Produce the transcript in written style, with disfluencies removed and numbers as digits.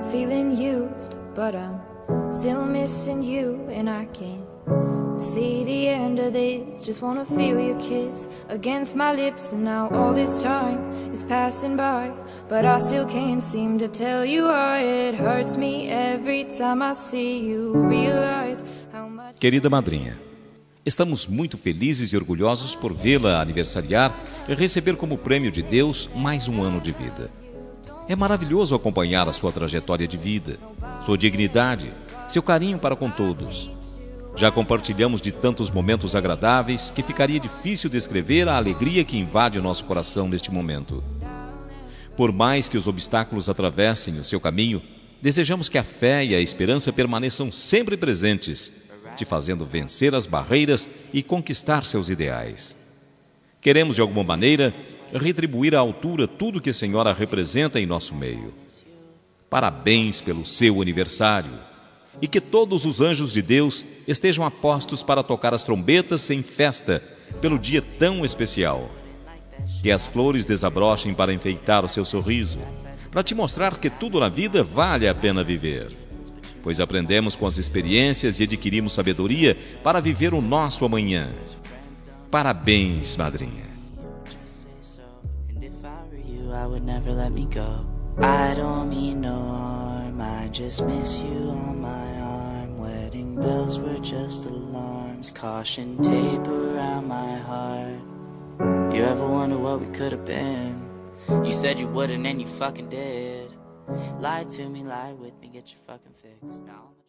feeling used, but I'm still missing you, and I can't see the end of this. Just wanna feel your kiss against my lips, and now all this time is passing by, but I still can't seem to tell you why. It hurts me every time I see you, realize how much. Querida madrinha, estamos muito felizes e orgulhosos por vê-la aniversariar e receber como prêmio de Deus mais um ano de vida. É maravilhoso acompanhar a sua trajetória de vida, sua dignidade, seu carinho para com todos. Já compartilhamos de tantos momentos agradáveis que ficaria difícil descrever a alegria que invade o nosso coração neste momento. Por mais que os obstáculos atravessem o seu caminho, desejamos que a fé e a esperança permaneçam sempre presentes, te fazendo vencer as barreiras e conquistar seus ideais. Queremos, de alguma maneira, retribuir à altura tudo que a Senhora representa em nosso meio. Parabéns pelo seu aniversário. E que todos os anjos de Deus estejam a postos para tocar as trombetas em festa pelo dia tão especial. Que as flores desabrochem para enfeitar o seu sorriso, para te mostrar que tudo na vida vale a pena viver. Pois aprendemos com as experiências e adquirimos sabedoria para viver o nosso amanhã. Parabéns, madrinha. I don't mean no harm, I just miss you on my arm. Wedding bells were just alarms, caution tape around my heart. You ever wonder what we could have been? You said you wouldn't and you fucking did. Lie to me, lie with me, get your fucking fix. Now